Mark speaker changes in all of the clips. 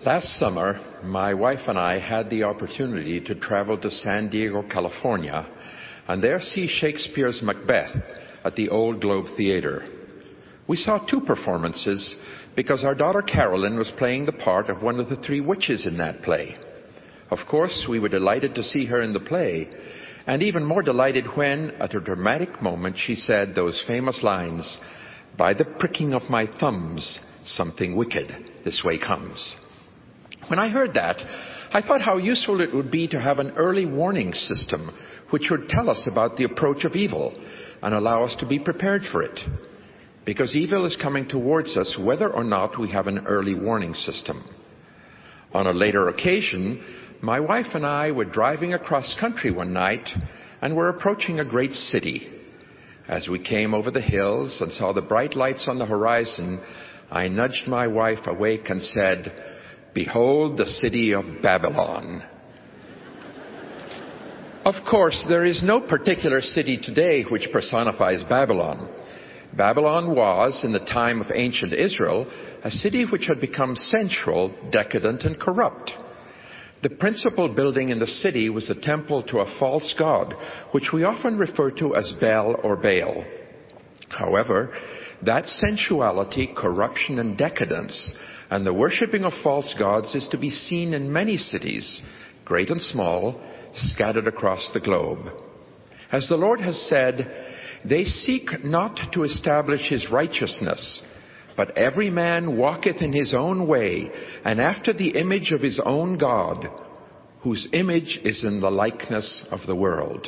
Speaker 1: Last summer, my wife and I had the opportunity to travel to San Diego, California, and there see Shakespeare's Macbeth at the Old Globe Theatre. We saw two performances because our daughter Carolyn was playing the part of one of the three witches in that play. Of course, we were delighted to see her in the play, and even more delighted when, at a dramatic moment, she said those famous lines, "By the pricking of my thumbs, something wicked this way comes." When I heard that, I thought how useful it would be to have an early warning system which would tell us about the approach of evil and allow us to be prepared for it. Because evil is coming towards us whether or not we have an early warning system. On a later occasion, my wife and I were driving across country one night and were approaching a great city. As we came over the hills and saw the bright lights on the horizon, I nudged my wife awake and said, "Behold the city of Babylon." Of course, there is no particular city today which personifies Babylon. Babylon was, in the time of ancient Israel, a city which had become sensual, decadent, and corrupt. The principal building in the city was a temple to a false god, which we often refer to as Bel or Baal. However, that sensuality, corruption, and decadence, and the worshipping of false gods is to be seen in many cities, great and small, scattered across the globe. As the Lord has said, "They seek not to establish his righteousness, but every man walketh in his own way, and after the image of his own God, whose image is in the likeness of the world."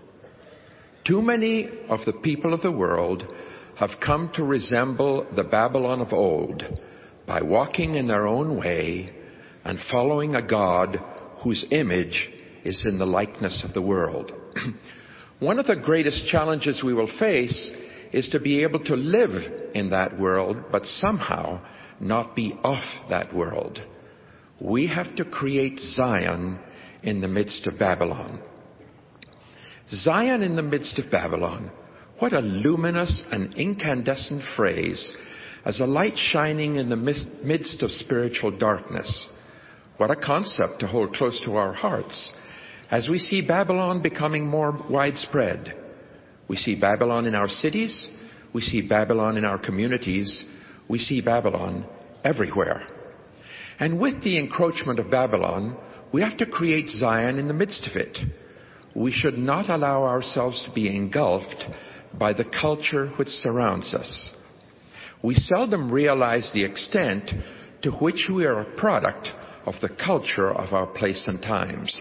Speaker 1: Too many of the people of the world have come to resemble the Babylon of old by walking in their own way and following a God whose image is in the likeness of the world. One of the greatest challenges we will face is to be able to live in that world, but somehow not be of that world. We have to create Zion in the midst of Babylon. Zion in the midst of Babylon. What a luminous and incandescent phrase, as a light shining in the midst of spiritual darkness. What a concept to hold close to our hearts as we see Babylon becoming more widespread. We see Babylon in our cities. We see Babylon in our communities. We see Babylon everywhere. And with the encroachment of Babylon, we have to create Zion in the midst of it. We should not allow ourselves to be engulfed by the culture which surrounds us. We seldom realize the extent to which we are a product of the culture of our place and times.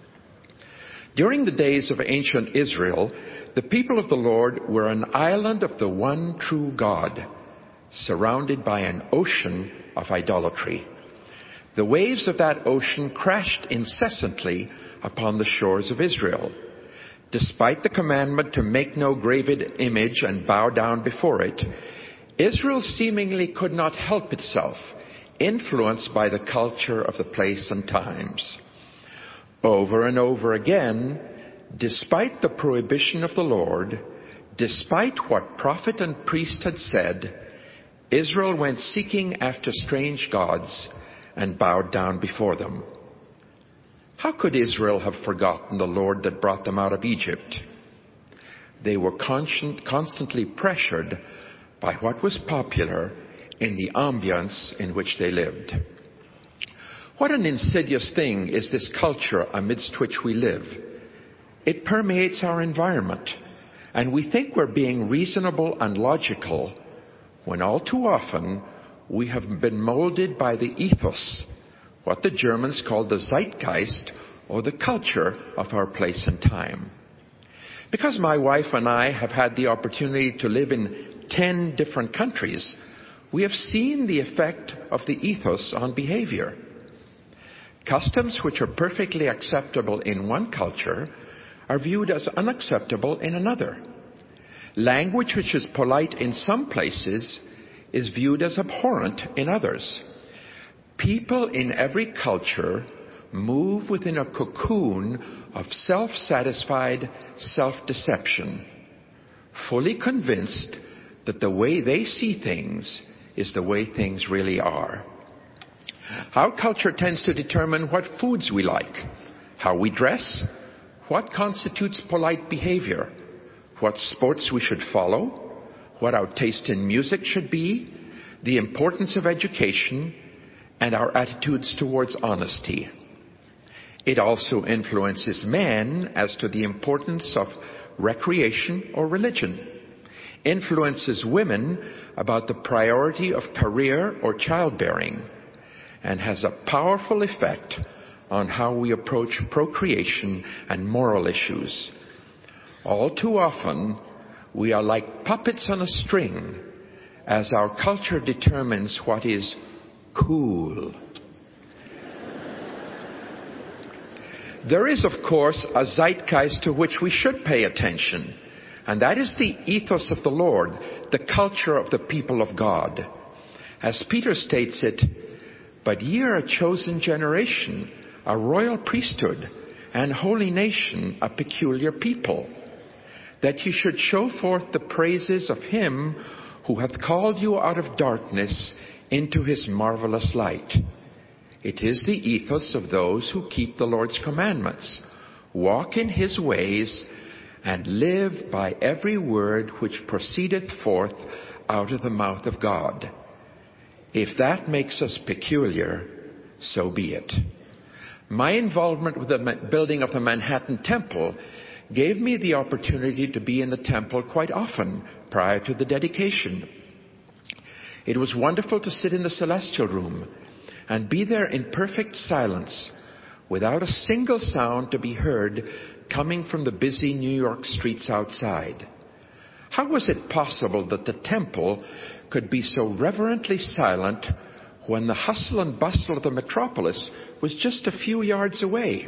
Speaker 1: During the days of ancient Israel, the people of the Lord were an island of the one true God, surrounded by an ocean of idolatry. The waves of that ocean crashed incessantly upon the shores of Israel. Despite the commandment to make no graven image and bow down before it, Israel seemingly could not help itself, influenced by the culture of the place and times. Over and over again, despite the prohibition of the Lord, despite what prophet and priest had said, Israel went seeking after strange gods and bowed down before them. How could Israel have forgotten the Lord that brought them out of Egypt? They were constantly pressured by what was popular in the ambience in which they lived. What an insidious thing is this culture amidst which we live. It permeates our environment, and we think we're being reasonable and logical when all too often we have been molded by the ethos, what the Germans called the Zeitgeist, or the culture of our place and time. Because my wife and I have had the opportunity to live in 10 different countries, we have seen the effect of the ethos on behavior. Customs which are perfectly acceptable in one culture are viewed as unacceptable in another. Language which is polite in some places is viewed as abhorrent in others. People in every culture move within a cocoon of self-satisfied self-deception, fully convinced that the way they see things is the way things really are. How culture tends to determine what foods we like, how we dress, what constitutes polite behavior, what sports we should follow, what our taste in music should be, the importance of education, and our attitudes towards honesty. It also influences men as to the importance of recreation or religion, influences women about the priority of career or childbearing, and has a powerful effect on how we approach procreation and moral issues. All too often, we are like puppets on a string as our culture determines what is cool. There is, of course, a zeitgeist to which we should pay attention, and that is the ethos of the Lord, the culture of the people of God. As Peter states it, "But ye are a chosen generation, a royal priesthood, and holy nation, a peculiar people, that ye should show forth the praises of him who hath called you out of darkness into his marvelous light." It is the ethos of those who keep the Lord's commandments, walk in his ways, and live by every word which proceedeth forth out of the mouth of God. If that makes us peculiar, so be it. My involvement with the building of the Manhattan Temple gave me the opportunity to be in the temple quite often prior to the dedication. It was wonderful to sit in the celestial room and be there in perfect silence, without a single sound to be heard coming from the busy New York streets outside. How was it possible that the temple could be so reverently silent when the hustle and bustle of the metropolis was just a few yards away?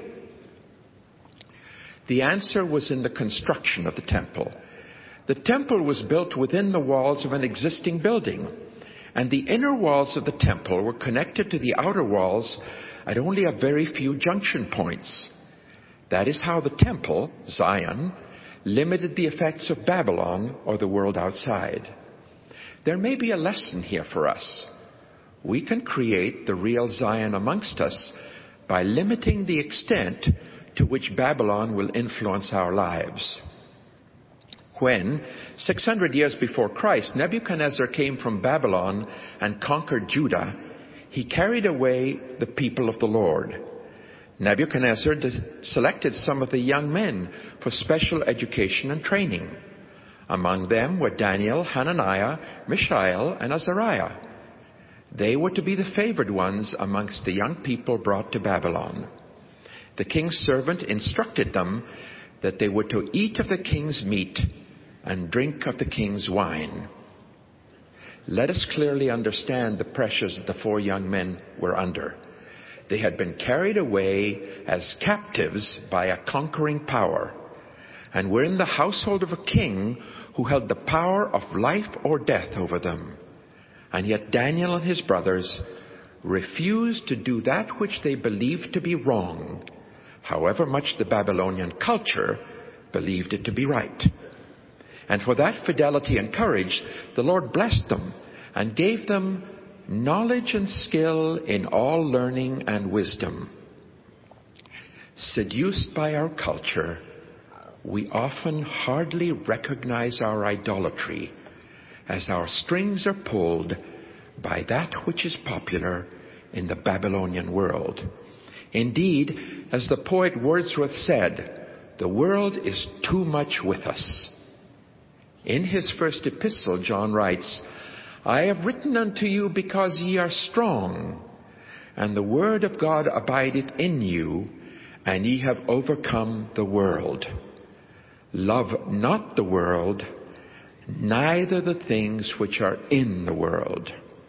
Speaker 1: The answer was in the construction of the temple. The temple was built within the walls of an existing building, and the inner walls of the temple were connected to the outer walls at only a very few junction points. That is how the temple, Zion, limited the effects of Babylon or the world outside. There may be a lesson here for us. We can create the real Zion amongst us by limiting the extent to which Babylon will influence our lives. When, 600 years before Christ, Nebuchadnezzar came from Babylon and conquered Judah, he carried away the people of the Lord. Nebuchadnezzar selected some of the young men for special education and training. Among them were Daniel, Hananiah, Mishael, and Azariah. They were to be the favored ones amongst the young people brought to Babylon. The king's servant instructed them that they were to eat of the king's meat and drink of the king's wine. Let us clearly understand the pressures that the four young men were under. They had been carried away as captives by a conquering power, and were in the household of a king who held the power of life or death over them. And yet Daniel and his brothers refused to do that which they believed to be wrong, however much the Babylonian culture believed it to be right. And for that fidelity and courage, the Lord blessed them and gave them knowledge and skill in all learning and wisdom. Seduced by our culture, we often hardly recognize our idolatry as our strings are pulled by that which is popular in the Babylonian world. Indeed, as the poet Wordsworth said, the world is too much with us. In his first epistle, John writes, "I have written unto you because ye are strong, and the word of God abideth in you, and ye have overcome the world. Love not the world, neither the things which are in the world."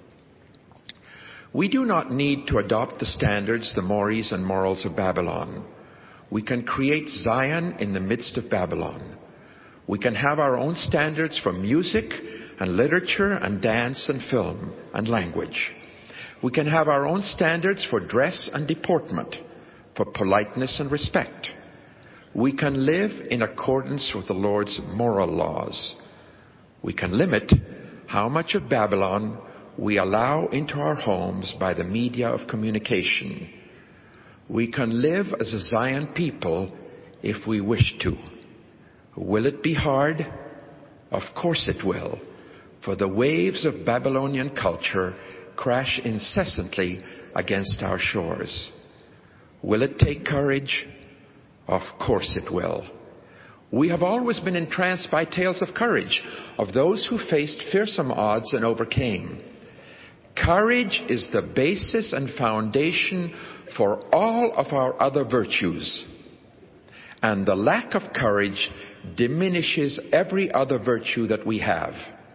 Speaker 1: We do not need to adopt the standards, the mores and morals of Babylon. We can create Zion in the midst of Babylon. We can have our own standards for music and literature and dance and film and language. We can have our own standards for dress and deportment, for politeness and respect. We can live in accordance with the Lord's moral laws. We can limit how much of Babylon we allow into our homes by the media of communication. We can live as a Zion people if we wish to. Will it be hard? Of course it will, for the waves of Babylonian culture crash incessantly against our shores. Will it take courage? Of course it will. We have always been entranced by tales of courage, of those who faced fearsome odds and overcame. Courage is the basis and foundation for all of our other virtues. And the lack of courage diminishes every other virtue that we have.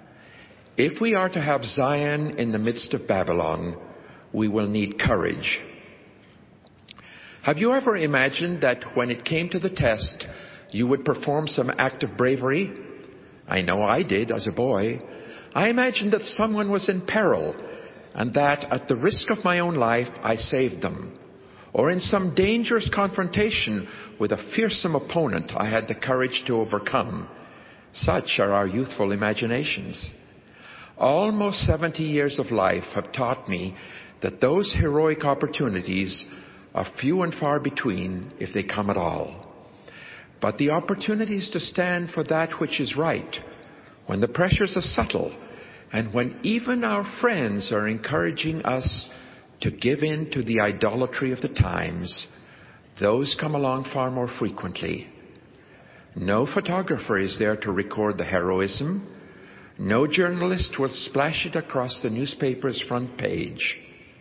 Speaker 1: If we are to have Zion in the midst of Babylon, we will need courage. Have you ever imagined that when it came to the test, you would perform some act of bravery? I know I did as a boy. I imagined that someone was in peril and that at the risk of my own life, I saved them. Or in some dangerous confrontation with a fearsome opponent, I had the courage to overcome. Such are our youthful imaginations. Almost 70 years of life have taught me that those heroic opportunities are few and far between, if they come at all. But the opportunities to stand for that which is right, when the pressures are subtle, and when even our friends are encouraging us to give in to the idolatry of the times, those come along far more frequently. No photographer is there to record the heroism. No journalist will splash it across the newspaper's front page.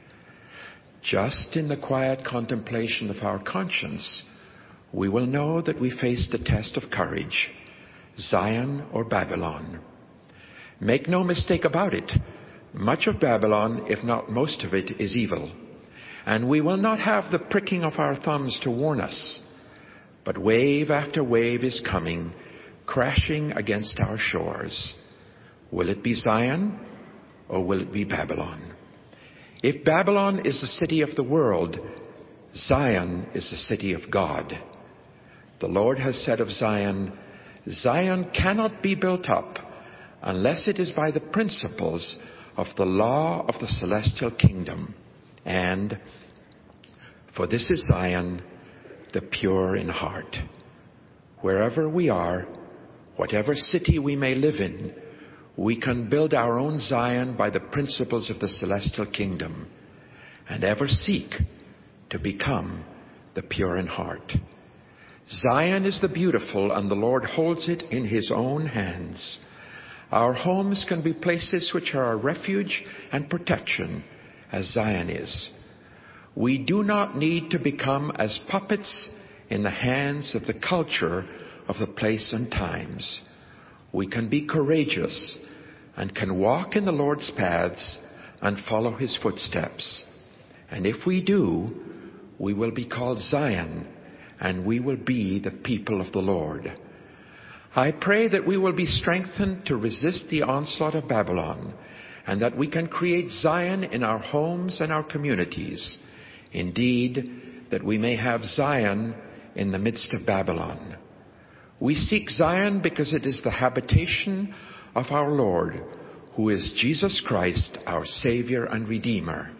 Speaker 1: Just in the quiet contemplation of our conscience, we will know that we face the test of courage, Zion or Babylon. Make no mistake about it. Much of Babylon, if not most of it, is evil. And we will not have the pricking of our thumbs to warn us. But wave after wave is coming, crashing against our shores. Will it be Zion or will it be Babylon? If Babylon is the city of the world, Zion is the city of God. The Lord has said of Zion, Zion cannot be built up unless it is by the principles of the law of the celestial kingdom. And for this is Zion, the pure in heart. Wherever we are, whatever city we may live in, we can build our own Zion by the principles of the celestial kingdom and ever seek to become the pure in heart. Zion is the beautiful, and the Lord holds it in His own hands. Our homes can be places which are a refuge and protection, as Zion is. We do not need to become as puppets in the hands of the culture of the place and times. We can be courageous and can walk in the Lord's paths and follow His footsteps. And if we do, we will be called Zion, and we will be the people of the Lord. I pray that we will be strengthened to resist the onslaught of Babylon, and that we can create Zion in our homes and our communities. Indeed, that we may have Zion in the midst of Babylon. We seek Zion because it is the habitation of our Lord, who is Jesus Christ, our Savior and Redeemer.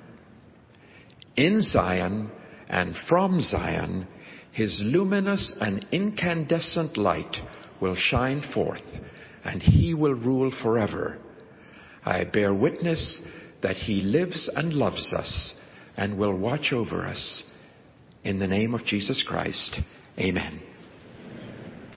Speaker 1: In Zion and from Zion, His luminous and incandescent light will shine forth, and He will rule forever. I bear witness that He lives and loves us and will watch over us. In the name of Jesus Christ, amen.